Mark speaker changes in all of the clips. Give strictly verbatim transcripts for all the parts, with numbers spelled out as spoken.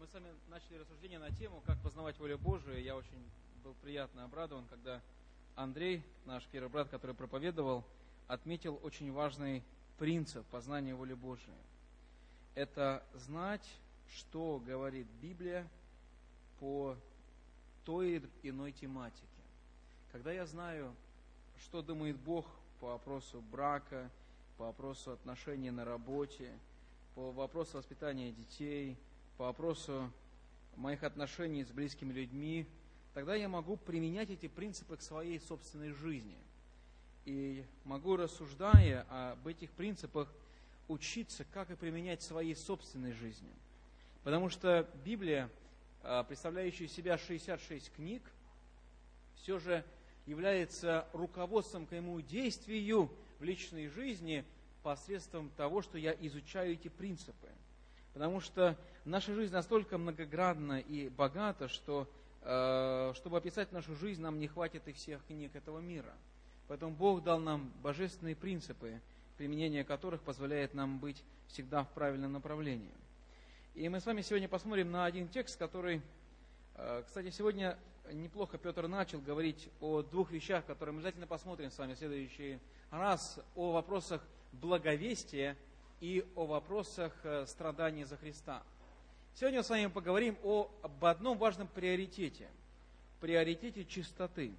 Speaker 1: с вами начали рассуждение на тему, как познавать волю Божию. Я очень был приятно обрадован, когда Андрей, наш первый брат, который проповедовал, отметил очень важный принцип познания воли Божией. Это знать, что говорит Библия по той или иной тематике. Когда я знаю, что думает Бог по вопросу брака, по вопросу отношений на работе, по вопросу воспитания детей, по вопросу моих отношений с близкими людьми, тогда я могу применять эти принципы к своей собственной жизни. И могу, рассуждая об этих принципах, учиться, как и применять в своей собственной жизни. Потому что Библия, представляющая из себя шестьдесят шесть книг, все же является руководством к моему действию в личной жизни посредством того, что я изучаю эти принципы. Потому что наша жизнь настолько многогранна и богата, что, э, чтобы описать нашу жизнь, нам не хватит и всех книг этого мира. Поэтому Бог дал нам божественные принципы, применение которых позволяет нам быть всегда в правильном направлении. И мы с вами сегодня посмотрим на один текст, который, э, кстати, сегодня неплохо Петр начал говорить о двух вещах, которые мы обязательно посмотрим с вами в следующий раз, о вопросах благовестия и о вопросах страданий за Христа. Сегодня мы с вами поговорим о, об одном важном приоритете. Приоритете чистоты.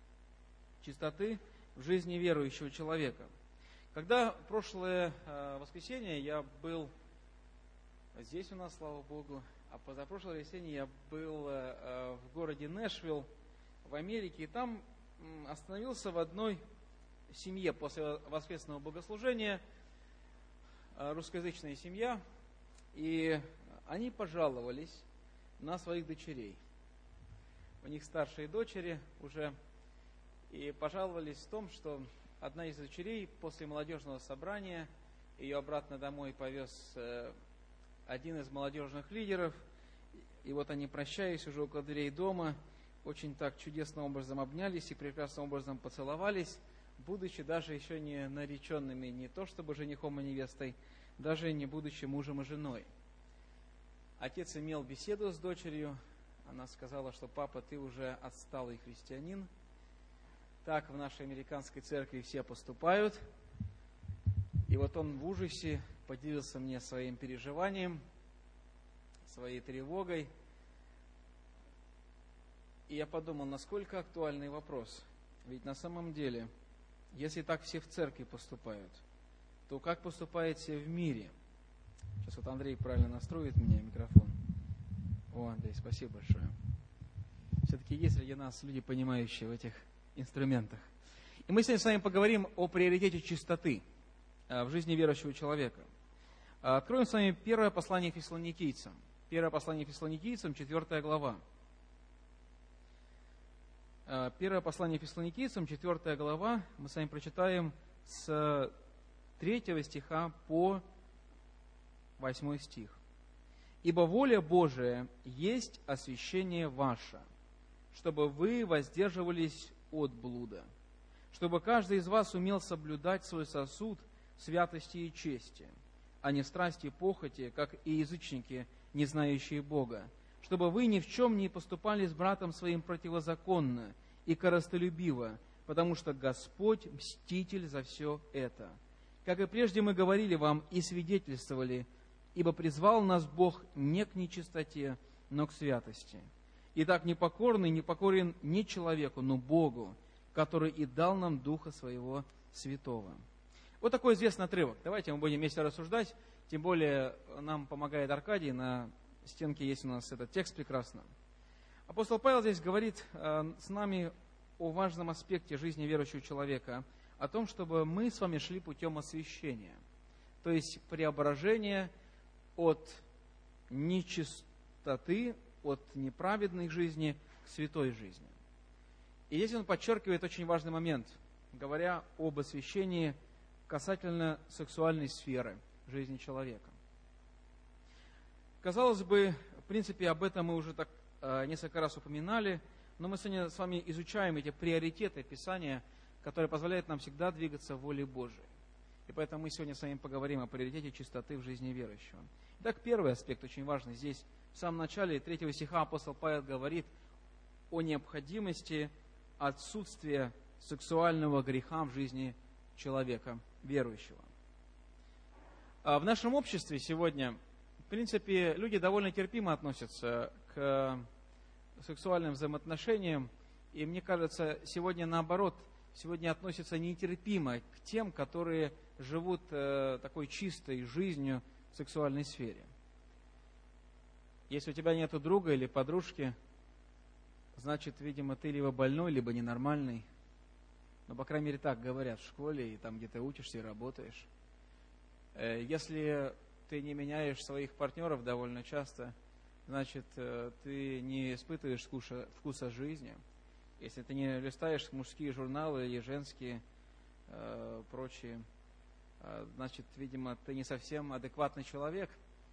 Speaker 1: Чистоты в жизни верующего человека. Когда в прошлое воскресенье я был здесь у нас, слава Богу, а позапрошлое воскресенье я был в городе Нэшвилл в Америке, и там остановился в одной семье после воскресного богослужения, русскоязычная семья, и они пожаловались на своих дочерей. У них старшие дочери уже, и пожаловались в том, что одна из дочерей после молодежного собрания, ее обратно домой повез один из молодежных лидеров, и вот они, прощаясь уже около дверей дома, очень так чудесным образом обнялись и прекрасным образом поцеловались, будучи даже еще не нареченными, не то чтобы женихом и невестой, даже не будучи мужем и женой. Отец имел беседу с дочерью, она сказала, что папа, ты уже отсталый христианин, так в нашей американской церкви все поступают. И вот он в ужасе поделился мне своим переживанием, своей тревогой. И я подумал, насколько актуальный вопрос. Ведь на самом деле, если так все в церкви поступают, то как поступают все в мире? Сейчас вот Андрей правильно настроит мне микрофон. О, Андрей, спасибо большое. Все-таки есть среди нас люди, понимающие в этих инструментах. И мы сегодня с вами поговорим о приоритете чистоты в жизни верующего человека. Откроем с вами первое послание Фессалоникийцам. Первое послание Фессалоникийцам, четвертая глава. Первое послание Фессалоникийцам, четвертая глава, мы с вами прочитаем с третьего стиха по восьмой стих. «Ибо воля Божия есть освящение ваше, чтобы вы воздерживались от блуда, чтобы каждый из вас умел соблюдать свой сосуд святости и чести, а не страсти и похоти, как и язычники, не знающие Бога, чтобы вы ни в чем не поступали с братом своим противозаконно и корыстолюбиво, потому что Господь мститель за все это. Как и прежде мы говорили вам и свидетельствовали, ибо призвал нас Бог не к нечистоте, но к святости. Итак, непокорный не покорен не человеку, но Богу, который и дал нам Духа Своего Святого». Вот такой известный отрывок. Давайте мы будем вместе рассуждать. Тем более нам помогает Аркадий. На стенке есть у нас этот текст прекрасно. Апостол Павел здесь говорит э, с нами о важном аспекте жизни верующего человека, о том, чтобы мы с вами шли путем освящения, то есть преображения от нечистоты, от неправедной жизни к святой жизни. И здесь он подчеркивает очень важный момент, говоря об освящении касательно сексуальной сферы жизни человека. Казалось бы, в принципе, об этом мы уже так э, несколько раз упоминали, но мы сегодня с вами изучаем эти приоритеты Писания, которые позволяют нам всегда двигаться в воле Божией. И поэтому мы сегодня с вами поговорим о приоритете чистоты в жизни верующего. Итак, первый аспект очень важный здесь в В самом начале третьего стиха апостол Павел говорит о необходимости отсутствия сексуального греха в жизни человека, верующего. В нашем обществе сегодня, в принципе, люди довольно терпимо относятся к сексуальным взаимоотношениям, и мне кажется, сегодня наоборот, сегодня относятся нетерпимо к тем, которые живут такой чистой жизнью в сексуальной сфере. Если у тебя нет друга или подружки, значит, видимо, ты либо больной, либо ненормальный. Но, по крайней мере, так говорят в школе и там, где ты учишься и работаешь. Если ты не меняешь своих партнеров довольно часто, значит, ты не испытываешь вкуса, вкуса жизни. Если ты не листаешь мужские журналы или женские, э, прочие, э, значит, видимо, ты не совсем адекватный человек.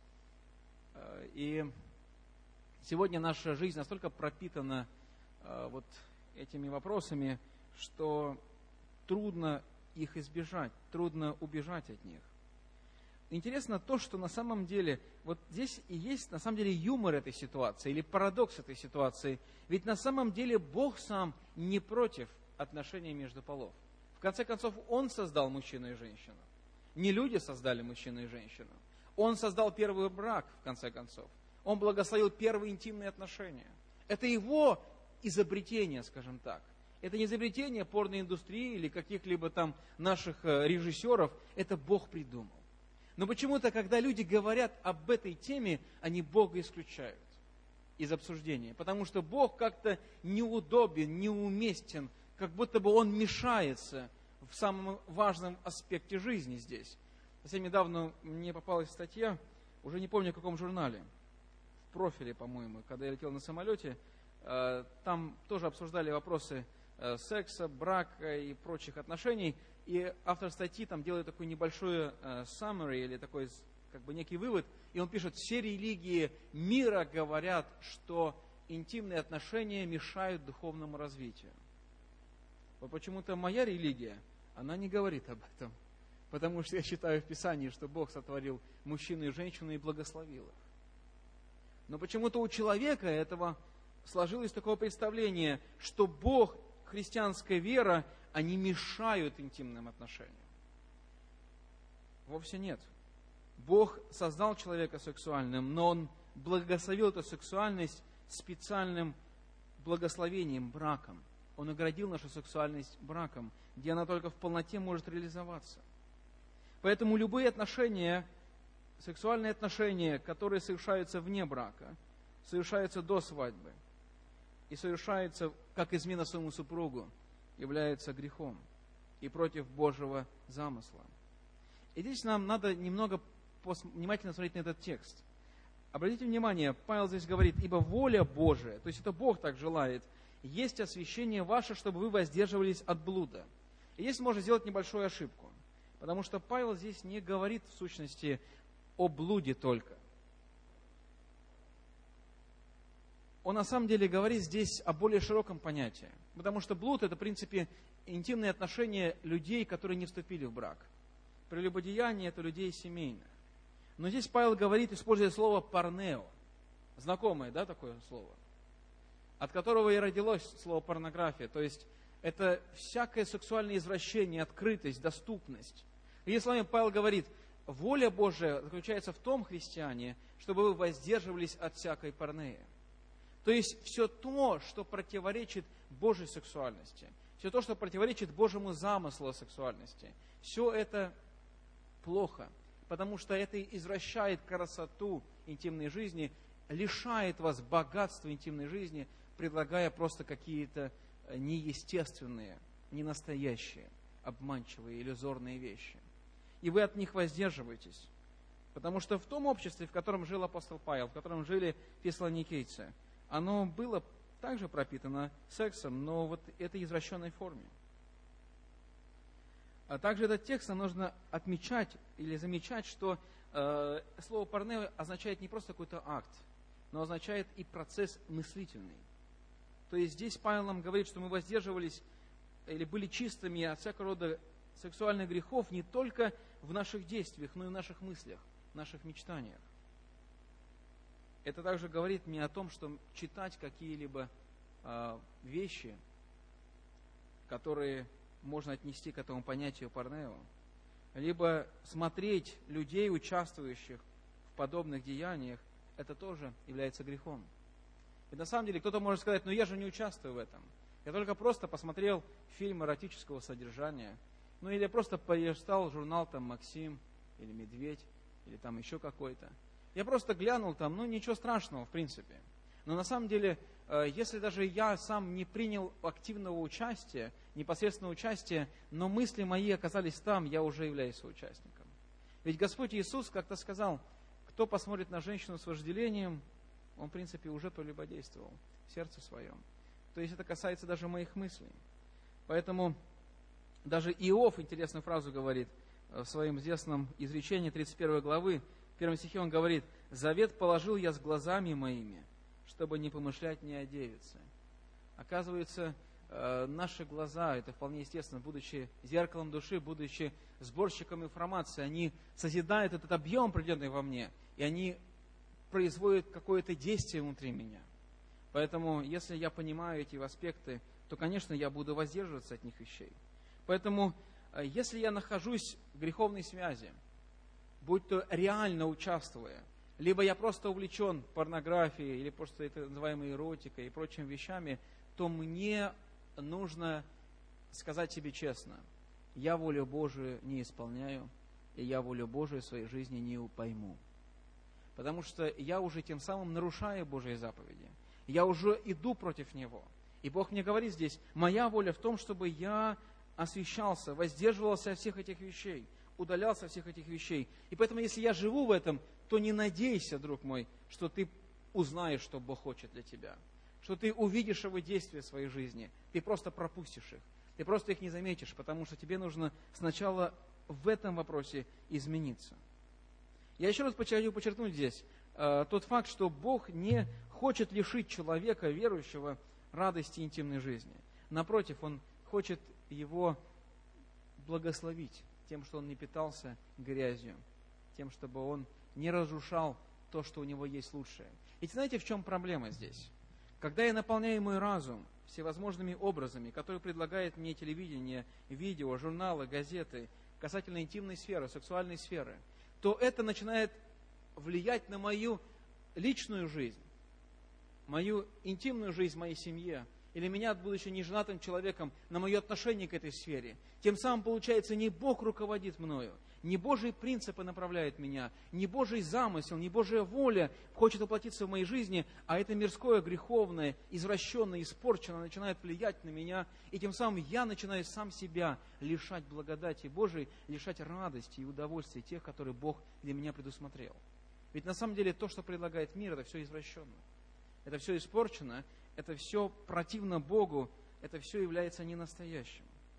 Speaker 1: Э, и сегодня наша жизнь настолько пропитана э, вот этими вопросами, что трудно их избежать, трудно убежать от них. Интересно то, что на самом деле, вот здесь и есть на самом деле юмор этой ситуации, или парадокс этой ситуации. Ведь на самом деле Бог сам не против отношений между полов. В конце концов, Он создал мужчину и женщину. Не люди создали мужчину и женщину. Он создал первый брак, в конце концов. Он благословил первые интимные отношения. Это Его изобретение, скажем так. Это не изобретение порноиндустрии или каких-либо там наших режиссеров. Это Бог придумал. Но почему-то, когда люди говорят об этой теме, они Бога исключают из обсуждения. Потому что Бог как-то неудобен, неуместен, как будто бы Он мешается в самом важном аспекте жизни здесь. Совсем недавно мне попалась статья, уже не помню в каком журнале, в профиле, по-моему, когда я летел на самолете, там тоже обсуждали вопросы секса, брака и прочих отношений. И автор статьи там делает такой небольшой summary, или такой как бы некий вывод, и он пишет: все религии мира говорят, что интимные отношения мешают духовному развитию. Вот почему-то моя религия, она не говорит об этом, потому что я читаю в Писании, что Бог сотворил мужчину и женщину и благословил их. Но почему-то у человека этого сложилось такое представление, что Бог, христианская вера, они мешают интимным отношениям. Вовсе нет. Бог создал человека сексуальным, но Он благословил эту сексуальность специальным благословением, браком. Он оградил нашу сексуальность браком, где она только в полноте может реализоваться. Поэтому любые отношения, сексуальные отношения, которые совершаются вне брака, совершаются до свадьбы и совершаются как измена своему супругу, является грехом и против Божьего замысла. И здесь нам надо немного внимательно смотреть на этот текст. Обратите внимание, Павел здесь говорит: ибо воля Божия, то есть это Бог так желает, есть освящение ваше, чтобы вы воздерживались от блуда. И здесь можно сделать небольшую ошибку, потому что Павел здесь не говорит в сущности о блуде только. Он на самом деле говорит здесь о более широком понятии. Потому что блуд – это, в принципе, интимные отношения людей, которые не вступили в брак. Прелюбодеяние – это людей семейных. Но здесь Павел говорит, используя слово «порнео». Знакомое, да, такое слово? От которого и родилось слово «порнография». То есть, это всякое сексуальное извращение, открытость, доступность. И словами Павел говорит, воля Божия заключается в том, христиане, чтобы вы воздерживались от всякой порнеи. То есть все то, что противоречит Божьей сексуальности, все то, что противоречит Божьему замыслу о сексуальности, все это плохо, потому что это извращает красоту интимной жизни, лишает вас богатства интимной жизни, предлагая просто какие-то неестественные, ненастоящие, обманчивые, иллюзорные вещи. И вы от них воздерживаетесь. Потому что в том обществе, в котором жил апостол Павел, в котором жили фессалоникийцы, оно было также пропитано сексом, но вот этой извращенной форме. А также этот текст нам нужно отмечать или замечать, что э, слово «порнео» означает не просто какой-то акт, но означает и процесс мыслительный. То есть здесь Павел нам говорит, что мы воздерживались или были чистыми от всякого рода сексуальных грехов не только в наших действиях, но и в наших мыслях, в наших мечтаниях. это также говорит мне о том, что читать какие-либо э, вещи, которые можно отнести к этому понятию порнео, либо смотреть людей, участвующих в подобных деяниях, это тоже является грехом. И на самом деле кто-то может сказать: ну я же не участвую в этом. Я только просто посмотрел фильм эротического содержания, ну или просто полистал журнал там «Максим» или «Медведь», или там еще какой-то. Я просто глянул там, ну ничего страшного в принципе. Но на самом деле, если даже я сам не принял активного участия, непосредственного участия, но мысли мои оказались там, я уже являюсь соучастником. Ведь Господь Иисус как-то сказал: кто посмотрит на женщину с вожделением, он в принципе уже прелюбодействовал в сердце своем. То есть это касается даже моих мыслей. Поэтому даже Иов интересную фразу говорит в своем известном изречении тридцать первой главы, в первом стихе он говорит: «Завет положил я с глазами моими, чтобы не помышлять ни о девице». Оказывается, наши глаза, это вполне естественно, будучи зеркалом души, будучи сборщиком информации, они созидают этот объем определенный во мне, и они производят какое-то действие внутри меня. Поэтому, если я понимаю эти аспекты, то, конечно, я буду воздерживаться от них вещей. Поэтому, если я нахожусь в греховной связи, будь то реально участвуя, либо я просто увлечен порнографией, или просто это называемой эротикой и прочими вещами, то мне нужно сказать себе честно: я волю Божию не исполняю, и я волю Божию в своей жизни не пойму. Потому что я уже тем самым нарушаю Божьи заповеди. Я уже иду против Него. И Бог мне говорит здесь: моя воля в том, чтобы я освящался, воздерживался от всех этих вещей, удалялся от всех этих вещей. И поэтому, если я живу в этом, то не надейся, друг мой, что ты узнаешь, что Бог хочет для тебя, что ты увидишь его действия в своей жизни. Ты просто пропустишь их. Ты просто их не заметишь, потому что тебе нужно сначала в этом вопросе измениться. Я еще раз хочу подчеркнуть здесь э, тот факт, что Бог не хочет лишить человека, верующего, радости интимной жизни. Напротив, Он хочет его благословить тем, что он не питался грязью, тем, чтобы он не разрушал то, что у него есть лучшее. И знаете, в чем проблема здесь? Когда я наполняю мой разум всевозможными образами, которые предлагает мне телевидение, видео, журналы, газеты, касательно интимной сферы, сексуальной сферы, то это начинает влиять на мою личную жизнь, мою интимную жизнь в моей семье, или меня, будучи неженатым человеком, на мое отношение к этой сфере. Тем самым, получается, не Бог руководит мною, не Божьи принципы направляют меня, не Божий замысел, не Божья воля хочет воплотиться в моей жизни, а это мирское, греховное, извращенное, испорченное начинает влиять на меня, и тем самым я начинаю сам себя лишать благодати Божией, лишать радости и удовольствия тех, которые Бог для меня предусмотрел. Ведь на самом деле то, что предлагает мир, это все извращенно, это все испорчено, это все противно Богу, это все является ненастоящим.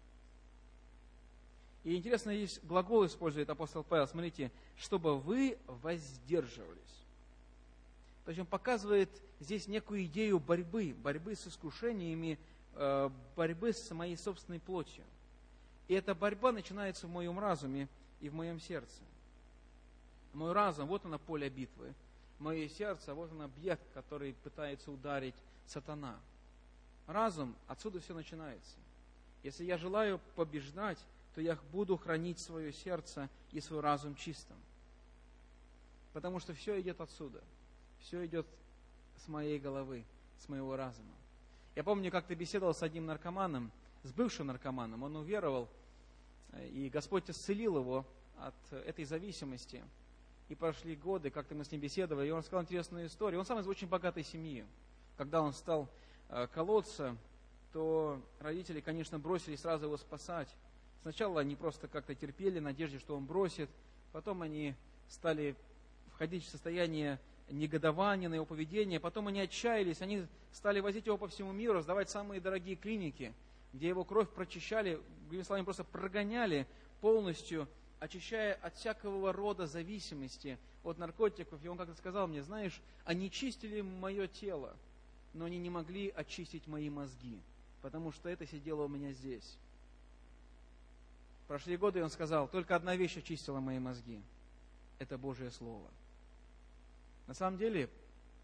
Speaker 1: И интересно, здесь глагол использует апостол Павел, смотрите, чтобы вы воздерживались. То есть он показывает здесь некую идею борьбы, борьбы с искушениями, борьбы с моей собственной плотью. И эта борьба начинается в моем разуме и в моем сердце. Мой разум, вот оно поле битвы. Мое сердце, вот он объект, который пытается ударить сатана. Разум, отсюда все начинается. Если я желаю побеждать, то я буду хранить свое сердце и свой разум чистым. Потому что все идет отсюда. Все идет с моей головы, с моего разума. Я помню, как ты беседовал с одним наркоманом, с бывшим наркоманом. Он уверовал, и Господь исцелил его от этой зависимости. И прошли годы, как-то мы с ним беседовали, и он рассказал интересную историю. Он сам из очень богатой семьи. Когда он стал э, колоться, то родители, конечно, бросились сразу его спасать. Сначала они просто как-то терпели, в надежде, что он бросит. Потом они стали входить в состояние негодования на его поведение. Потом они отчаялись, они стали возить его по всему миру, сдавать самые дорогие клиники, где его кровь прочищали, другими словами, просто прогоняли полностью, очищая от всякого рода зависимости, от наркотиков. И он как-то сказал мне: знаешь, они чистили мое тело, но они не могли очистить мои мозги, потому что это сидело у меня здесь. Прошли годы, и он сказал: только одна вещь очистила мои мозги. Это Божье Слово. На самом деле,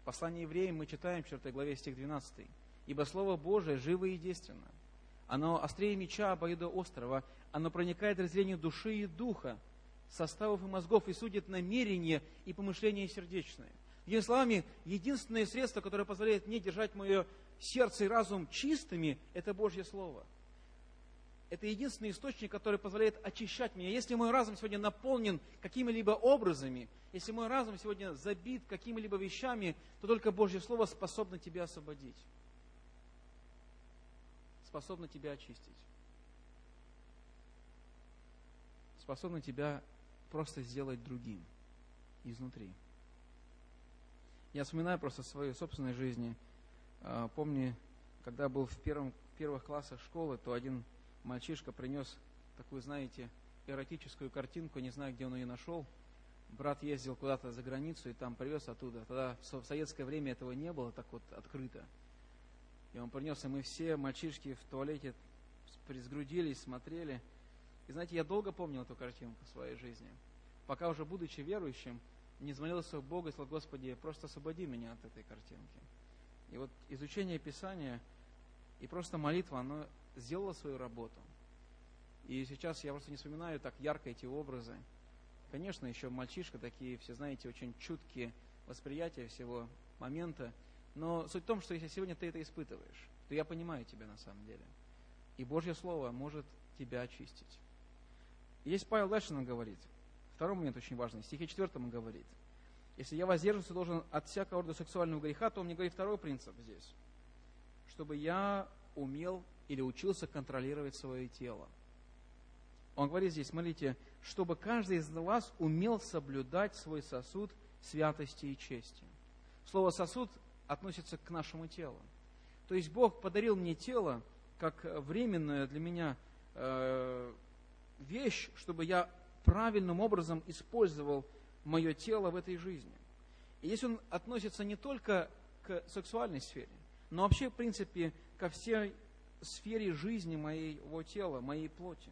Speaker 1: В послании евреям мы читаем в четвёртой главе стих двенадцатый. «Ибо Слово Божие живо и действенно. Оно острее меча обоюдоострого, оно проникает в разделение души и духа, составов и мозгов, и судит намерения и помышления сердечные». Другими словами, единственное средство, которое позволяет мне держать мое сердце и разум чистыми, это Божье Слово. Это единственный источник, который позволяет очищать меня. Если мой разум сегодня наполнен какими-либо образами, если мой разум сегодня забит какими-либо вещами, то только Божье Слово способно тебя освободить, способно тебя очистить, способно тебя просто сделать другим изнутри. Я вспоминаю просто в своей собственной жизни. Помню, когда был в, первом, в первых классах школы, то один мальчишка принес такую, знаете, эротическую картинку, не знаю, где он ее нашел. Брат ездил куда-то за границу и там привез оттуда. Тогда в советское время этого не было так вот открыто. И он принес, и мы все, мальчишки, в туалете сгрудились, смотрели. И знаете, я долго помнил эту картинку в своей жизни. Пока уже будучи верующим, не взмолился в Бога и сказал: Господи, просто освободи меня от этой картинки. И вот изучение Писания и просто молитва, оно сделало свою работу. И сейчас я просто не вспоминаю так ярко эти образы. Конечно, еще мальчишка, такие все, знаете, очень чуткие восприятия всего момента. Но суть в том, что если сегодня ты это испытываешь, то я понимаю тебя на самом деле. И Божье Слово может тебя очистить. И здесь Павел дальше нам говорит. Второй момент очень важный. В стихе четвертом он говорит: если я воздерживаться должен от всякого рода сексуального греха, то он мне говорит второй принцип здесь. Чтобы я умел или учился контролировать свое тело. Он говорит здесь, смотрите, чтобы каждый из вас умел соблюдать свой сосуд святости и чести. Слово «сосуд» относится к нашему телу. То есть Бог подарил мне тело как временная для меня э, вещь, чтобы я правильным образом использовал мое тело в этой жизни. И здесь он относится не только к сексуальной сфере, но вообще, в принципе, ко всей сфере жизни моего тела, моей плоти.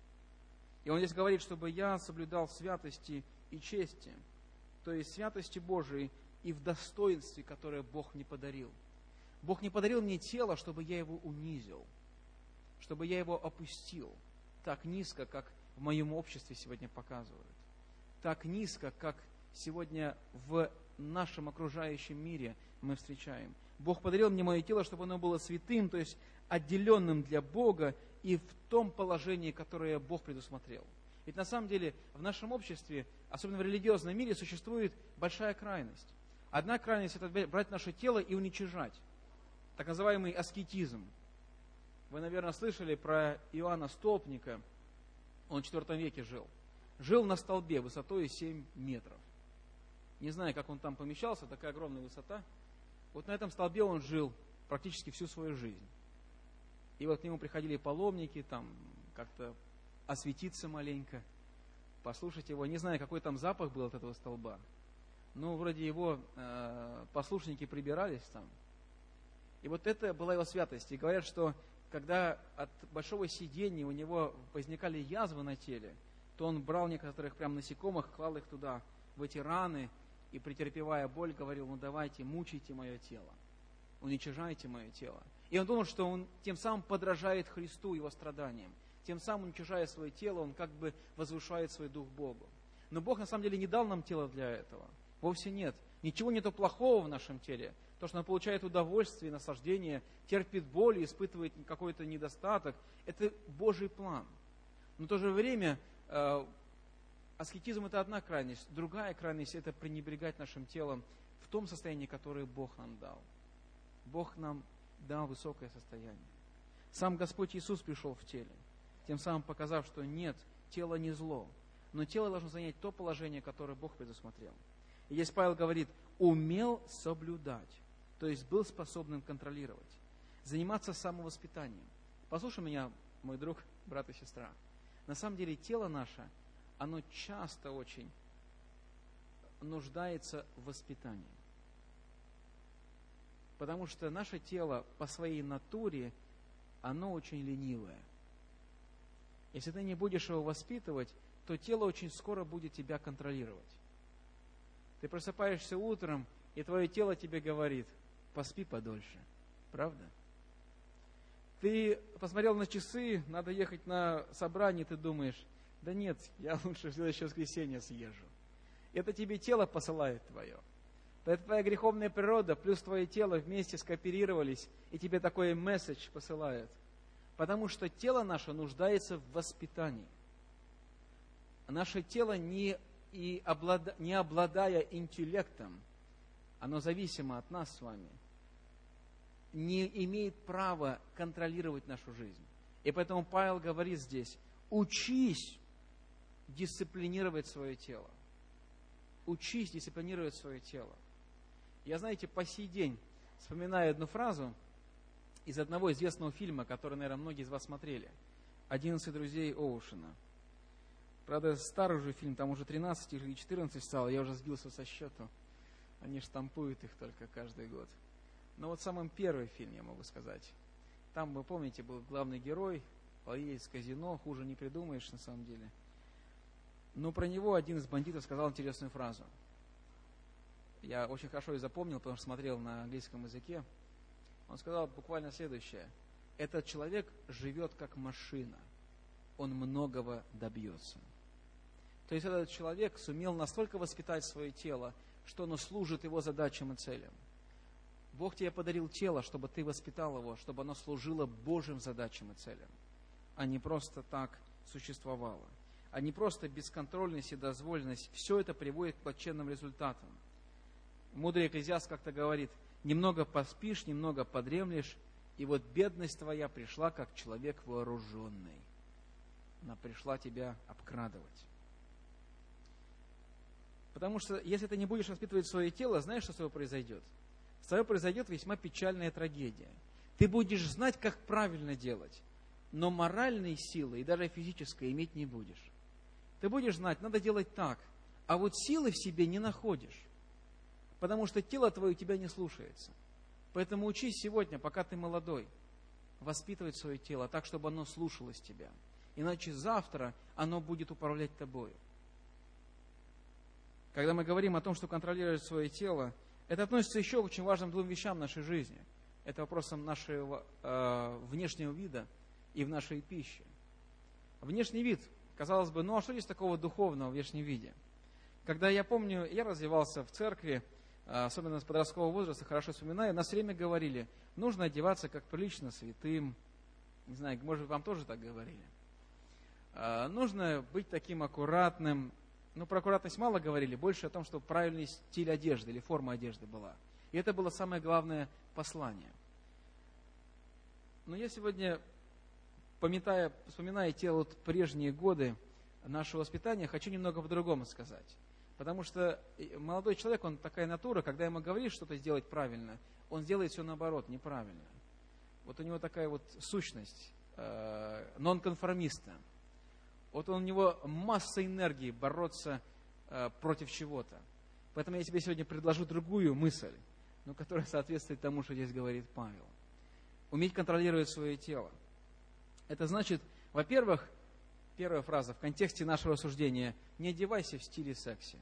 Speaker 1: И он здесь говорит, чтобы я соблюдал святости и чести, то есть святости Божией и в достоинстве, которое Бог мне подарил. Бог не подарил мне тело, чтобы я его унизил, чтобы я его опустил так низко, как в моем обществе сегодня показывают. Так низко, как сегодня в нашем окружающем мире мы встречаем. Бог подарил мне мое тело, чтобы оно было святым, то есть отделенным для Бога и в том положении, которое Бог предусмотрел. Ведь на самом деле в нашем обществе, особенно в религиозном мире, существует большая крайность. Одна крайность – это брать наше тело и уничижать. Так называемый аскетизм. Вы, наверное, слышали про Иоанна Столпника. Он в четвёртом веке жил. Жил на столбе высотой семь метров. Не знаю, как он там помещался, такая огромная высота. Вот на этом столбе он жил практически всю свою жизнь. И вот к нему приходили паломники, там как-то осветиться маленько, послушать его. Не знаю, какой там запах был от этого столба. Но вроде его э, послушники прибирались там. И вот это была его святость. И говорят, что когда от большого сидения у него возникали язвы на теле, то он брал некоторых прям насекомых, клал их туда, в эти раны, и, претерпевая боль, говорил: ну давайте, мучайте мое тело, уничижайте мое тело. И он думал, что он тем самым подражает Христу, его страданиям. Тем самым, уничижая свое тело, он как бы возвышает свой дух Богу. Но Бог на самом деле не дал нам тело для этого. Вовсе нет. Ничего нету плохого в нашем теле. То, что он получает удовольствие, наслаждение, терпит боль, испытывает какой-то недостаток, это Божий план. Но в то же время э, аскетизм – это одна крайность. Другая крайность – это пренебрегать нашим телом в том состоянии, которое Бог нам дал. Бог нам дал высокое состояние. Сам Господь Иисус пришел в теле, тем самым показав, что нет, тело не зло, но тело должно занять то положение, которое Бог предусмотрел. И здесь Павел говорит: умел соблюдать, то есть был способным контролировать, заниматься самовоспитанием. Послушай меня, мой друг, брат и сестра. На самом деле тело наше, оно часто очень нуждается в воспитании. Потому что наше тело по своей натуре, оно очень ленивое. Если ты не будешь его воспитывать, то тело очень скоро будет тебя контролировать. Ты просыпаешься утром, и твое тело тебе говорит: поспи подольше. Правда? Ты посмотрел на часы, надо ехать на собрание, ты думаешь: да нет, я лучше в следующее воскресенье съезжу. Это тебе тело посылает твое. Это твоя греховная природа, плюс твое тело вместе скооперировались, и тебе такой месседж посылают. Потому что тело наше нуждается в воспитании. Наше тело, не, и облада, не обладая интеллектом, оно зависимо от нас с вами, не имеет права контролировать нашу жизнь. И поэтому Павел говорит здесь: учись дисциплинировать свое тело. Учись дисциплинировать свое тело. Я, знаете, по сей день вспоминаю одну фразу из одного известного фильма, который, наверное, многие из вас смотрели. «одиннадцать друзей Оушена». Правда, старый уже фильм, там уже тринадцать или четырнадцать стало, я уже сбился со счету. Они штампуют их только каждый год. Но вот самый первый фильм, я могу сказать. Там, вы помните, был главный герой, поедет в казино, хуже не придумаешь на самом деле. Но про него один из бандитов сказал интересную фразу. Я очень хорошо ее запомнил, потому что смотрел на английском языке. Он сказал буквально следующее: этот человек живет как машина, он многого добьется. То есть этот человек сумел настолько воспитать свое тело, что оно служит его задачам и целям. Бог тебе подарил тело, чтобы ты воспитал его, чтобы оно служило Божьим задачам и целям, а не просто так существовало. А не просто бесконтрольность и дозволенность. Все это приводит к плачевным результатам. Мудрый Экклезиаст как-то говорит: немного поспишь, немного подремлешь, и вот бедность твоя пришла, как человек вооруженный. Она пришла тебя обкрадывать. Потому что если ты не будешь воспитывать свое тело, знаешь, что с тобой произойдет? С тобой произойдет весьма печальная трагедия. Ты будешь знать, как правильно делать, но моральной силы и даже физической иметь не будешь. Ты будешь знать, надо делать так, а вот силы в себе не находишь, потому что тело твое тебя не слушается. Поэтому учись сегодня, пока ты молодой, воспитывать свое тело так, чтобы оно слушалось тебя. Иначе завтра оно будет управлять тобою. Когда мы говорим о том, что контролировать свое тело, это относится еще к очень важным двум вещам в нашей жизни. Это вопросом нашего э, внешнего вида и в нашей пище. Внешний вид, казалось бы, ну а что здесь такого духовного в внешнем виде? Когда я помню, я развивался в церкви, особенно с подросткового возраста, хорошо вспоминаю, нас все время говорили: нужно одеваться как прилично святым. Не знаю, может быть, вам тоже так говорили. Нужно быть таким аккуратным. Ну, про аккуратность мало говорили, больше о том, чтобы правильный стиль одежды или форма одежды была. И это было самое главное послание. Но я сегодня, вспоминая, вспоминая те вот прежние годы нашего воспитания, хочу немного по-другому сказать. Потому что молодой человек, он такая натура, когда ему говоришь что-то сделать правильно, он сделает все наоборот, неправильно. Вот у него такая вот сущность э, нонконформиста. Вот у него масса энергии бороться э, против чего-то. Поэтому я тебе сегодня предложу другую мысль, но которая соответствует тому, что здесь говорит Павел. Уметь контролировать свое тело. Это значит, во-первых, первая фраза в контексте нашего рассуждения: не одевайся в стиле секси.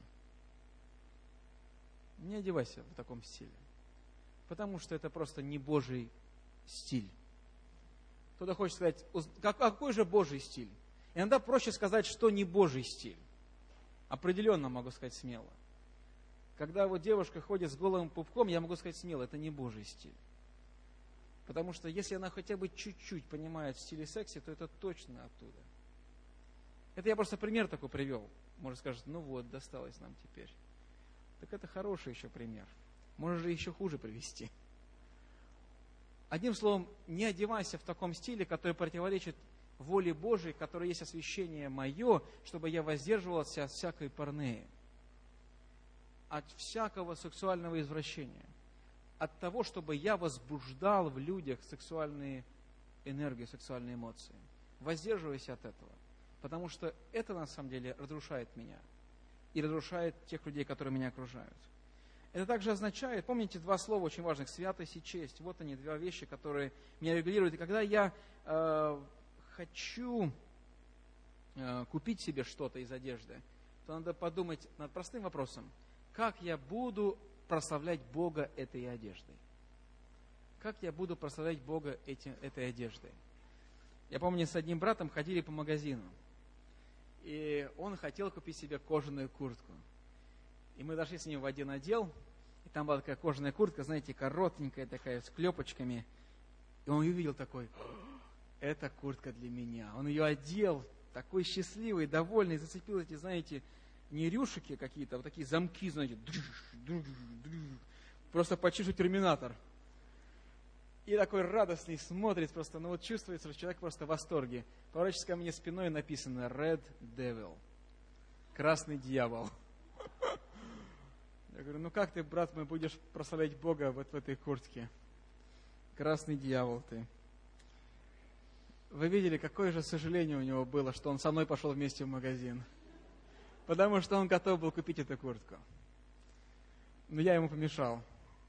Speaker 1: Не одевайся в таком стиле. Потому что это просто не Божий стиль. Кто-то хочет сказать: какой же Божий стиль? Иногда проще сказать, что не Божий стиль. Определенно могу сказать смело. Когда вот девушка ходит с голым пупком, я могу сказать смело: это не Божий стиль. Потому что если она хотя бы чуть-чуть понимает в стиле секси, то это точно оттуда. Это я просто пример такой привел. Может, скажет: ну вот, досталось нам теперь. Так это хороший еще пример. Можно же еще хуже привести. Одним словом, не одевайся в таком стиле, который противоречит воле Божией, в которой есть освящение мое, чтобы я воздерживался от всякой порнеи, от всякого сексуального извращения, от того, чтобы я возбуждал в людях сексуальные энергии, сексуальные эмоции. Воздерживайся от этого. Потому что это, на самом деле, разрушает меня. И разрушает тех людей, которые меня окружают. Это также означает, помните два слова очень важных: святость и честь. Вот они, две вещи, которые меня регулируют. И когда я э, хочу э, купить себе что-то из одежды, то надо подумать над простым вопросом: как я буду прославлять Бога этой одеждой? Как я буду прославлять Бога эти, этой одеждой? Я помню, с одним братом ходили по магазину, и он хотел купить себе кожаную куртку. И мы дошли с ним в один отдел, и там была такая кожаная куртка, знаете, коротенькая такая, с клепочками. И он увидел такой: это куртка для меня. Он ее одел, такой счастливый, довольный, зацепил эти, знаете, не рюшики какие-то, а вот такие замки, знаете, просто почти что терминатор. И такой радостный смотрит просто, ну вот чувствуется, что человек просто в восторге. Поворачивается ко мне спиной, написано Red Devil, красный дьявол. Я говорю: ну как ты, брат мой, будешь прославлять Бога вот в этой куртке? Красный дьявол ты. Вы видели, какое же сожаление у него было, что он со мной пошел вместе в магазин. Потому что он готов был купить эту куртку. Но я ему помешал.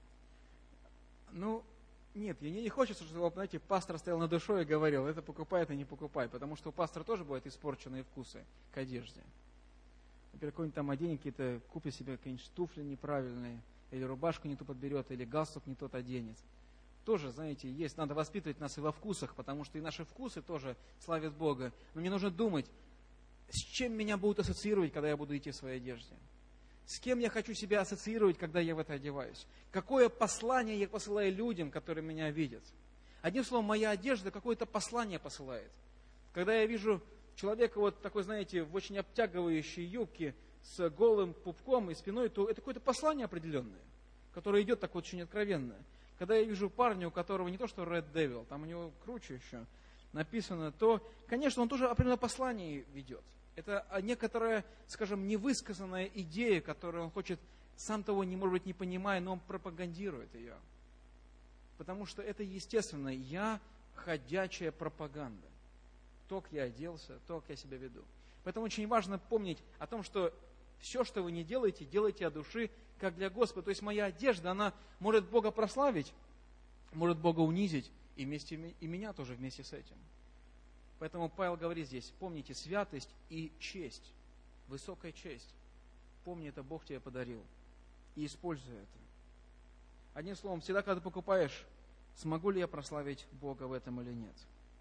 Speaker 1: Ну, нет, мне не хочется, чтобы, знаете, пастор стоял над душой и говорил: это покупай, это не покупай. Потому что у пастора тоже бывают испорченные вкусы к одежде. Например, какой-нибудь там оденет, какие-то, купит себе какие-нибудь туфли неправильные, или рубашку не ту подберет, или галстук не тот оденет. Тоже, знаете, есть, надо воспитывать нас и во вкусах, потому что и наши вкусы тоже славят Бога. Но мне нужно думать, с чем меня будут ассоциировать, когда я буду идти в своей одежде. С кем я хочу себя ассоциировать, когда я в это одеваюсь? Какое послание я посылаю людям, которые меня видят? Одним словом, моя одежда какое-то послание посылает. Когда я вижу человека вот такой, знаете, в очень обтягивающей юбке с голым пупком и спиной, то это какое-то послание определенное, которое идет так очень откровенно. Когда я вижу парня, у которого не то что Red Devil, там у него круче еще написано, то, конечно, он тоже определенное послание ведет. Это некоторая, скажем, невысказанная идея, которую он хочет, сам того, не, может быть, не понимая, но он пропагандирует ее. Потому что это, естественно, я ходячая пропаганда. То, как я оделся, то, как я себя веду. Поэтому очень важно помнить о том, что все, что вы не делаете, делайте от души, как для Господа. То есть моя одежда, она может Бога прославить, может Бога унизить, и, вместе, и меня тоже вместе с этим. Поэтому Павел говорит здесь: помните святость и честь, высокая честь. Помни, это Бог тебе подарил. И используй это. Одним словом, всегда, когда ты покупаешь, смогу ли я прославить Бога в этом или нет.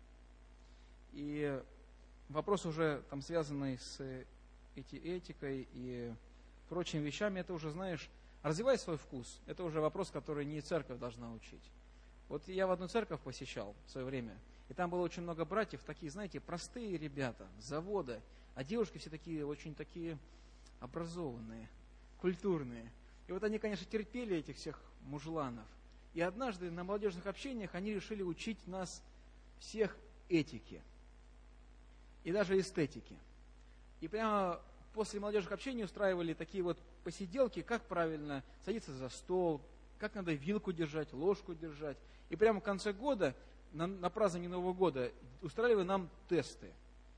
Speaker 1: И вопрос уже там связанный с эти, этикой и прочими вещами, это уже, знаешь, развивай свой вкус. Это уже вопрос, который не церковь должна учить. Вот я в одну церковь посещал в свое время, и там было очень много братьев, такие, знаете, простые ребята, с завода, а девушки все такие, очень такие образованные, культурные. И вот они, конечно, терпели этих всех мужланов. И однажды на молодежных общениях они решили учить нас всех этике и даже эстетике. И прямо после молодежных общений устраивали такие вот посиделки, как правильно садиться за стол, как надо вилку держать, ложку держать. И прямо в конце года, на, на празднование Нового года, устраивали нам тесты.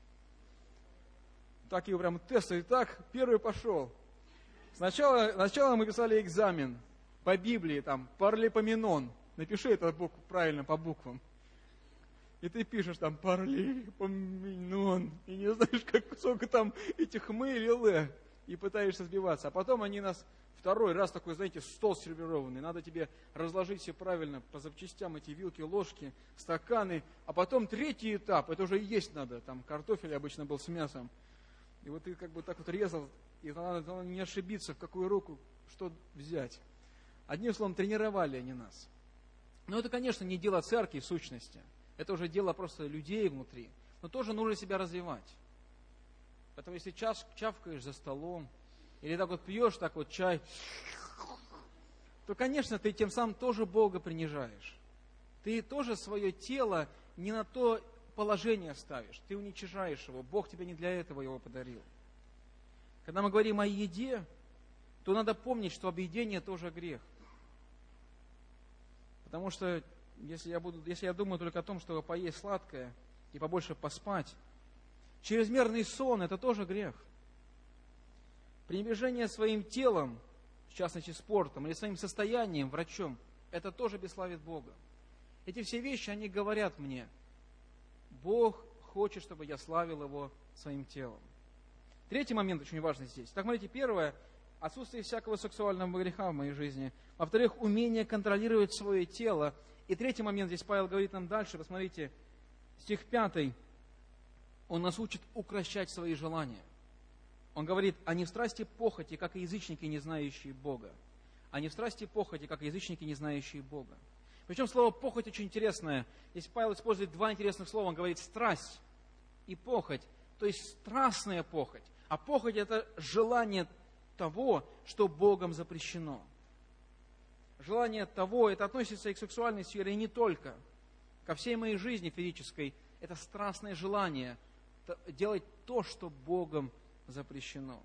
Speaker 1: Такие прям тесты. И так, первый пошел. Сначала, сначала мы писали экзамен по Библии, там, паралипоменон. Напиши это букву правильно по буквам. И ты пишешь там паралипоменон. И не знаешь, как, сколько там этих мы или лэ. И пытаешься сбиваться. А потом они нас второй раз такой, знаете, стол сервированный. Надо тебе разложить все правильно по запчастям, эти вилки, ложки, стаканы. А потом третий этап, это уже и есть надо. Там картофель обычно был с мясом. И вот ты как бы так вот резал, и надо, надо не ошибиться, в какую руку, что взять. Одним словом, тренировали они нас. Но это, конечно, не дело церкви в сущности. Это уже дело просто людей внутри. Но тоже нужно себя развивать. Поэтому если час, чавкаешь за столом, или так вот пьешь так вот чай, то, конечно, ты тем самым тоже Бога принижаешь. Ты тоже свое тело не на то положение ставишь, ты уничижаешь его. Бог тебе не для этого его подарил. Когда мы говорим о еде, то надо помнить, что объедение тоже грех. Потому что если я, буду, если я думаю только о том, чтобы поесть сладкое и побольше поспать, чрезмерный сон – это тоже грех. Пренебрежение своим телом, в частности спортом, или своим состоянием, врачом, это тоже бесславит Бога. Эти все вещи, они говорят мне, Бог хочет, чтобы я славил Его своим телом. Третий момент очень важный здесь. Так, смотрите, первое, отсутствие всякого сексуального греха в моей жизни. Во-вторых, умение контролировать свое тело. И третий момент, здесь Павел говорит нам дальше, посмотрите, стих пятый. Он нас учит укрощать свои желания. Он говорит, а не в страсти похоти, как и язычники, не знающие Бога. А не в страсти похоти, как и язычники, не знающие Бога. Причем слово «похоть» очень интересное. Здесь Павел использует два интересных слова. Он говорит «страсть» и «похоть». То есть страстная похоть. А похоть – это желание того, что Богом запрещено. Желание того, это относится и к сексуальной сфере, и не только. Ко всей моей жизни физической. Это страстное желание делать то, что Богом запрещено.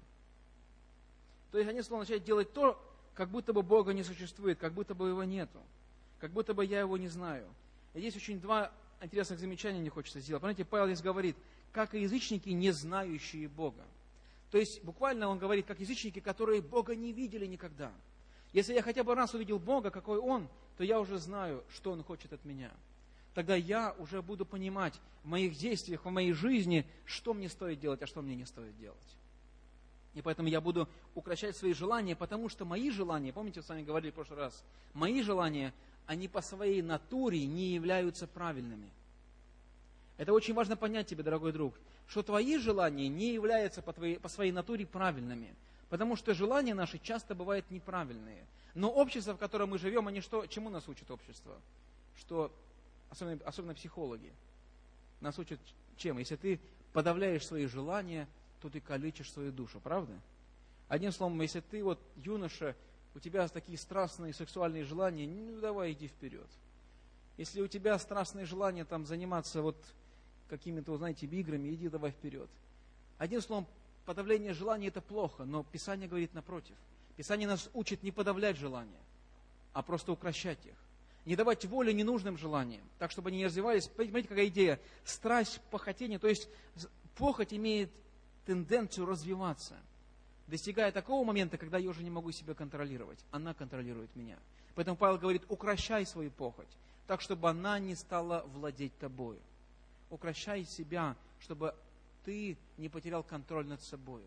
Speaker 1: То есть, одним словом, начать делать то, как будто бы Бога не существует, как будто бы Его нету, как будто бы я Его не знаю. И здесь очень два интересных замечания мне хочется сделать. Понимаете, Павел здесь говорит, как и язычники, не знающие Бога. То есть, буквально он говорит, как язычники, которые Бога не видели никогда. Если я хотя бы раз увидел Бога, какой Он, то я уже знаю, что Он хочет от меня. Тогда я уже буду понимать в моих действиях, в моей жизни, что мне стоит делать, а что мне не стоит делать. И поэтому я буду укрощать свои желания, потому что мои желания, помните, мы с вами говорили в прошлый раз, мои желания, они по своей натуре не являются правильными. Это очень важно понять тебе, дорогой друг, что твои желания не являются по, твоей, по своей натуре правильными, потому что желания наши часто бывают неправильные. Но общество, в котором мы живем, они что, чему нас учит общество? Что, особенно, особенно психологи, нас учат чем? Если ты подавляешь свои желания, то ты калечишь свою душу, правда? Одним словом, если ты вот юноша, у тебя такие страстные сексуальные желания, ну давай иди вперед. Если у тебя страстные желания там заниматься вот какими-то, вы знаете, играми, иди давай вперед. Одним словом, подавление желаний это плохо, но Писание говорит напротив. Писание нас учит не подавлять желания, а просто укрощать их. Не давать волю ненужным желаниям, так чтобы они не развивались. Понимаете, какая идея? Страсть, похотение, то есть похоть имеет тенденцию развиваться, достигая такого момента, когда я уже не могу себя контролировать. Она контролирует меня. Поэтому Павел говорит, укращай свою похоть, так, чтобы она не стала владеть тобою. Укращай себя, чтобы ты не потерял контроль над собой.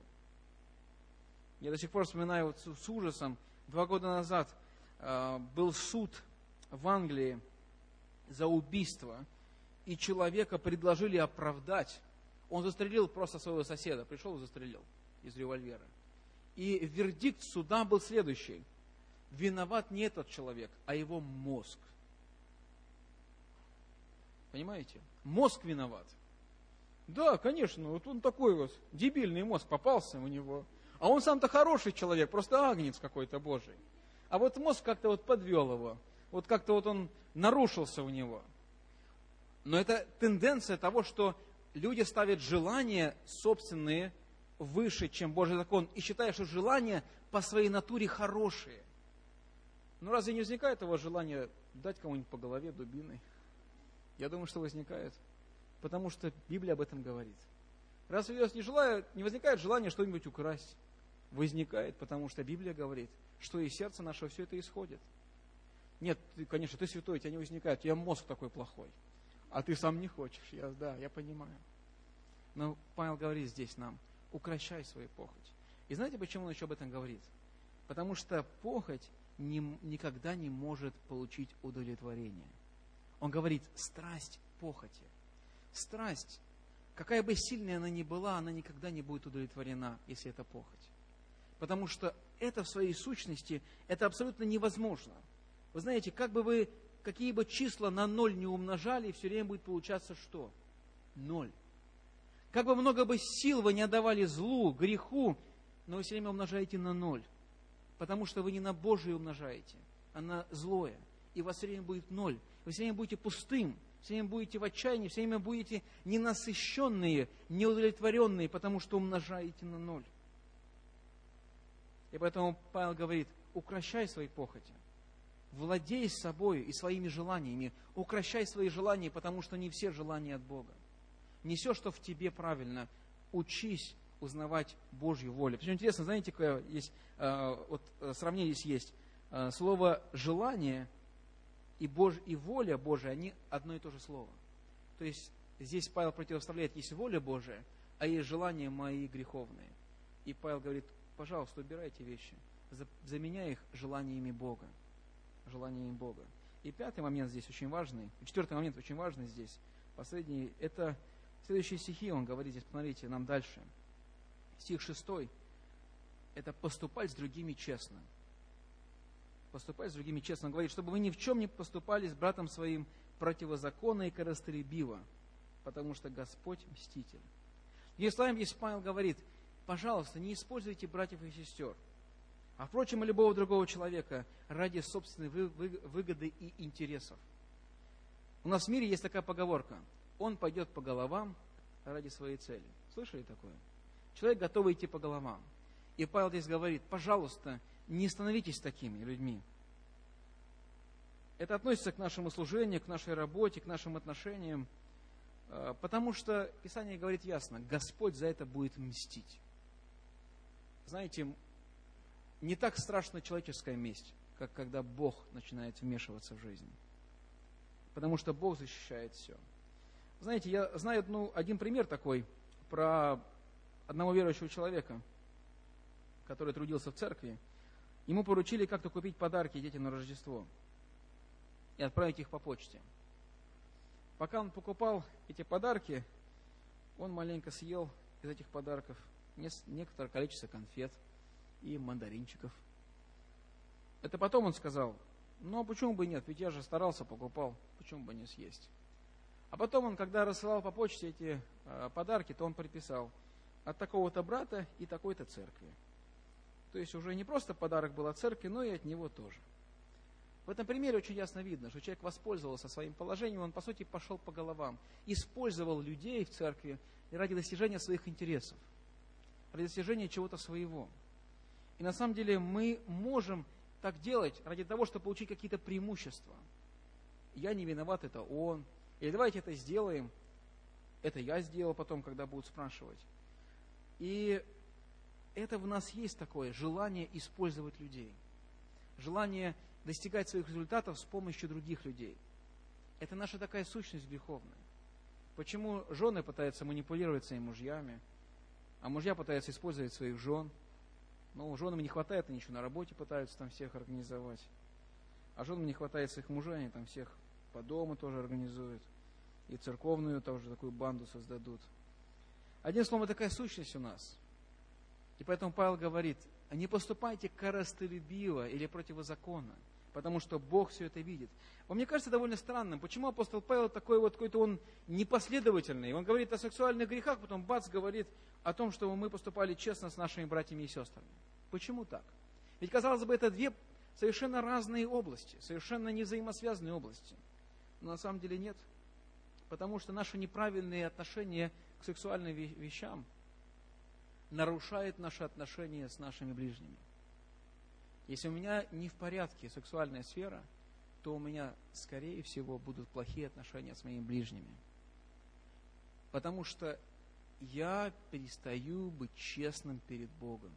Speaker 1: Я до сих пор вспоминаю вот с ужасом, два года назад э, был суд в Англии за убийство, и человека предложили оправдать. Он застрелил просто своего соседа, пришел и застрелил из револьвера. И вердикт суда был следующий. Виноват не этот человек, а его мозг. Понимаете? Мозг виноват. Да, конечно, вот он такой вот дебильный мозг попался у него. А он сам-то хороший человек, просто агнец какой-то Божий. А вот мозг как-то вот подвел его. Вот как-то вот он нарушился у него. Но это тенденция того, что люди ставят желания собственные выше, чем Божий закон, и считают, что желания по своей натуре хорошие. Ну разве не возникает того желания дать кому-нибудь по голове дубиной? Я думаю, что возникает. Потому что Библия об этом говорит. Разве у вас не, желает, не возникает желание что-нибудь украсть? Возникает, потому что Библия говорит, что из сердца нашего все это исходит. Нет, ты, конечно, ты святой, у тебя не возникает, у тебя мозг такой плохой. А ты сам не хочешь. Я, да, я понимаю. Но Павел говорит здесь нам, укращай свою похоть. И знаете, почему он еще об этом говорит? Потому что похоть не, никогда не может получить удовлетворение. Он говорит, страсть похоти. Страсть, какая бы сильная она ни была, она никогда не будет удовлетворена, если это похоть. Потому что это в своей сущности, это абсолютно невозможно. Вы знаете, как бы вы, какие бы числа на ноль не умножали, все время будет получаться что? Ноль. Как бы много бы сил вы не отдавали злу, греху, но вы все время умножаете на ноль. Потому что вы не на Божие умножаете, а на злое. И у вас все время будет ноль. Вы все время будете пустым, все время будете в отчаянии, все время будете ненасыщенные, неудовлетворенные, потому что умножаете на ноль. И поэтому Павел говорит, укращай свои похоти, владей собой и своими желаниями, укращай свои желания, потому что не все желания от Бога. Не все, что в тебе правильно, учись узнавать Божью волю. Причем интересно, знаете, какое есть, э, вот сравнение здесь есть, э, слово «желание» и, Бож... и воля Божия, они одно и то же слово. То есть здесь Павел противоставляет, есть воля Божия, а есть желания мои греховные. И Павел говорит, пожалуйста, убирайте вещи, заменяй их желаниями Бога. Желаниями Бога. И пятый момент здесь очень важный, четвертый момент очень важный здесь, последний, это следующие стихи, он говорит здесь, посмотрите, нам дальше. Стих шестой, это поступать с другими честно. Поступать с другими честно. Он говорит, чтобы вы ни в чем не поступали с братом своим противозаконно и корыстолюбиво, потому что Господь мститель. Другими словами, здесь Павел говорит, пожалуйста, не используйте братьев и сестер, а, впрочем, и любого другого человека ради собственной выгоды и интересов. У нас в мире есть такая поговорка, он пойдет по головам ради своей цели. Слышали такое? Человек готов идти по головам. И Павел здесь говорит, пожалуйста, не становитесь такими людьми. Это относится к нашему служению, к нашей работе, к нашим отношениям, потому что Писание говорит ясно, Господь за это будет мстить. Знаете, не так страшна человеческая месть, как когда Бог начинает вмешиваться в жизнь. Потому что Бог защищает все. Знаете, я знаю одну, один пример такой про одного верующего человека, который трудился в церкви. Ему поручили как-то купить подарки детям на Рождество и отправить их по почте. Пока он покупал эти подарки, он маленько съел из этих подарков некоторое количество конфет и мандаринчиков. Это потом он сказал, ну а почему бы нет, ведь я же старался, покупал, почему бы не съесть. А потом он, когда рассылал по почте эти э, подарки, то он приписал от такого-то брата и такой-то церкви. То есть уже не просто подарок был от церкви, но и от него тоже. В этом примере очень ясно видно, что человек воспользовался своим положением, он по сути пошел по головам, использовал людей в церкви ради достижения своих интересов, ради достижения чего-то своего. И на самом деле мы можем так делать ради того, чтобы получить какие-то преимущества. Я не виноват, это он. Или давайте это сделаем. Это я сделал потом, когда будут спрашивать. И это в нас есть такое желание использовать людей. Желание достигать своих результатов с помощью других людей. Это наша такая сущность греховная. Почему жены пытаются манипулировать своими мужьями, а мужья пытаются использовать своих жен? Ну, женам не хватает, они еще на работе пытаются там всех организовать. А женам не хватает своих мужей, они там всех по дому тоже организуют. И церковную тоже такую банду создадут. Одним словом, такая сущность у нас. И поэтому Павел говорит, не поступайте корыстолюбиво или противозаконно, потому что Бог все это видит. Но мне кажется довольно странным, почему апостол Павел такой вот какой-то он непоследовательный. Он говорит о сексуальных грехах, потом бац, говорит о том, что мы поступали честно с нашими братьями и сестрами. Почему так? Ведь, казалось бы, это две совершенно разные области, совершенно невзаимосвязанные области. Но на самом деле нет. Потому что наши неправильные отношения к сексуальным вещам нарушают наши отношения с нашими ближними. Если у меня не в порядке сексуальная сфера, то у меня, скорее всего, будут плохие отношения с моими ближними. Потому что я перестаю быть честным перед Богом.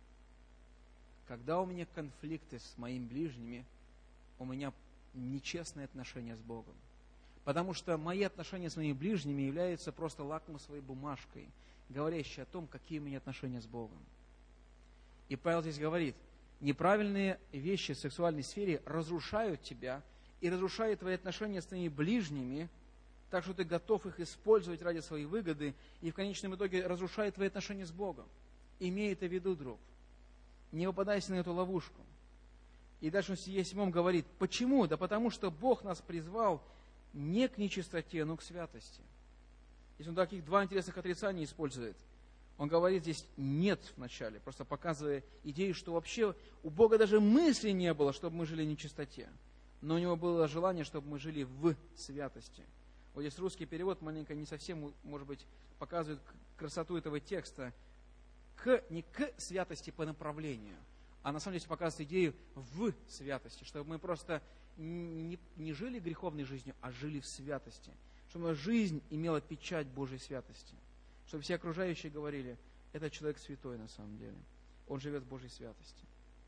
Speaker 1: Когда у меня конфликты с моими ближними, у меня нечестные отношения с Богом. Потому что мои отношения с моими ближними являются просто лакмусовой бумажкой, говорящей о том, какие у меня отношения с Богом. И Павел здесь говорит, неправильные вещи в сексуальной сфере разрушают тебя и разрушают твои отношения с твоими ближними, так что ты готов их использовать ради своей выгоды, и в конечном итоге разрушает твои отношения с Богом. Имей это в виду, друг. Не попадайся на эту ловушку. И дальше в стихе седьмом говорит, почему? Да потому что Бог нас призвал не к нечистоте, но к святости. Здесь он таких два интересных отрицания использует. Он говорит здесь «нет» вначале, просто показывая идею, что вообще у Бога даже мысли не было, чтобы мы жили в нечистоте. Но у него было желание, чтобы мы жили в святости. Вот здесь русский перевод маленько не совсем, может быть, показывает красоту этого текста. К, не к святости по направлению, а на самом деле показывает идею в святости, чтобы мы просто не, не жили греховной жизнью, а жили в святости. Чтобы жизнь имела печать Божьей святости. Чтобы все окружающие говорили, этот человек святой на самом деле. Он живет в Божьей святости.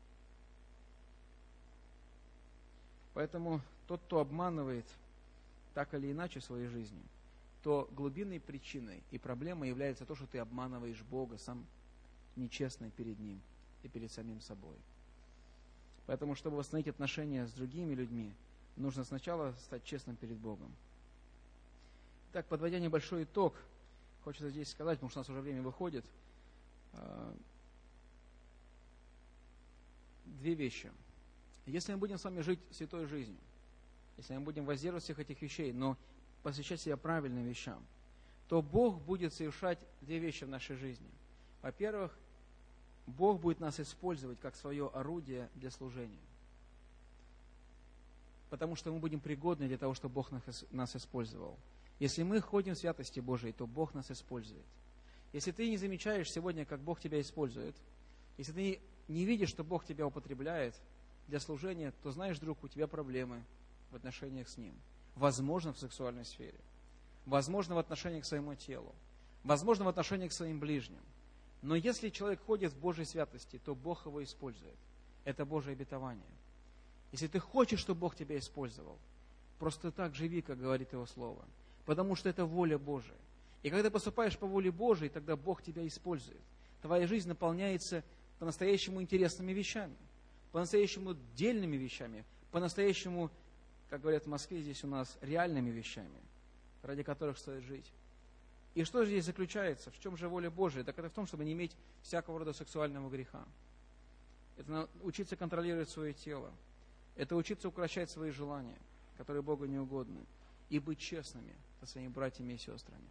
Speaker 1: Поэтому тот, кто обманывает так или иначе в своей жизни, то глубинной причиной и проблемой является то, что ты обманываешь Бога, сам нечестный перед Ним. и перед самим собой. Поэтому, чтобы восстановить отношения с другими людьми, нужно сначала стать честным перед Богом. Так, подводя небольшой итог, хочется здесь сказать, потому что у нас уже время выходит, две вещи. Если мы будем с вами жить святой жизнью, если мы будем воздерживать всех этих вещей, но посвящать себя правильным вещам, то Бог будет совершать две вещи в нашей жизни. Во-первых, Бог будет нас использовать как свое орудие для служения. Потому что мы будем пригодны для того, чтобы Бог нас использовал. Если мы ходим в святости Божией, то Бог нас использует. Если ты не замечаешь сегодня, как Бог тебя использует, если ты не видишь, что Бог тебя употребляет для служения, то знаешь, друг, у тебя проблемы в отношениях с Ним. Возможно, в сексуальной сфере. Возможно, в отношении к своему телу. Возможно, в отношении к своим ближним. Но если человек ходит в Божьей святости, то Бог его использует. Это Божье обетование. Если ты хочешь, чтобы Бог тебя использовал, просто так живи, как говорит Его Слово. Потому что это воля Божия. И когда ты поступаешь по воле Божией, тогда Бог тебя использует. Твоя жизнь наполняется по-настоящему интересными вещами, по-настоящему дельными вещами, по-настоящему, как говорят в Москве, здесь у нас реальными вещами, ради которых стоит жить. И что же здесь заключается? В чем же воля Божия? Так это в том, чтобы не иметь всякого рода сексуального греха. Это учиться контролировать свое тело. Это учиться укрощать свои желания, которые Богу не угодны. И быть честными со своими братьями и сестрами.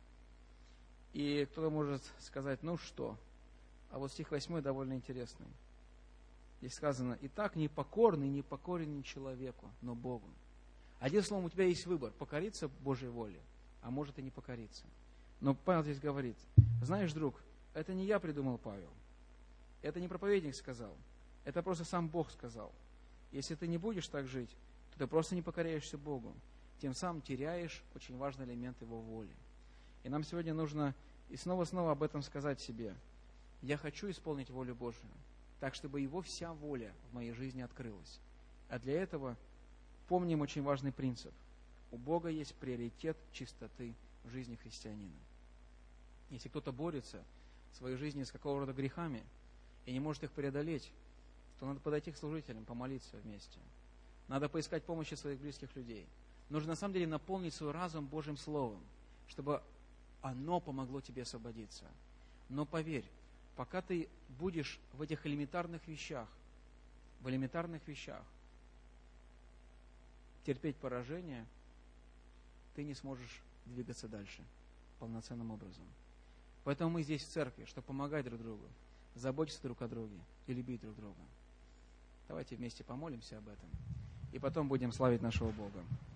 Speaker 1: И кто-то может сказать, ну что? А вот стих восьмой довольно интересный. Здесь сказано, «Итак, непокорный, непокорен не человеку, но Богу». Одним словом, у тебя есть выбор, покориться Божьей воле, а может и не покориться. Но Павел здесь говорит, знаешь, друг, это не я придумал, Павел. Это не проповедник сказал. Это просто сам Бог сказал. Если ты не будешь так жить, то ты просто не покоряешься Богу. Тем самым теряешь очень важный элемент Его воли. И нам сегодня нужно и снова-снова об этом сказать себе. Я хочу исполнить волю Божию, так, чтобы Его вся воля в моей жизни открылась. А для этого помним очень важный принцип. У Бога есть приоритет чистоты в жизни христианина. Если кто-то борется в своей жизни с какого рода грехами и не может их преодолеть, то надо подойти к служителям, помолиться вместе. Надо поискать помощи своих близких людей. Нужно на самом деле наполнить свой разум Божьим Словом, чтобы оно помогло тебе освободиться. Но поверь, пока ты будешь в этих элементарных вещах, в элементарных вещах терпеть поражение, ты не сможешь двигаться дальше полноценным образом. Поэтому мы здесь в церкви, чтобы помогать друг другу, заботиться друг о друге и любить друг друга. Давайте вместе помолимся об этом. И потом будем славить нашего Бога.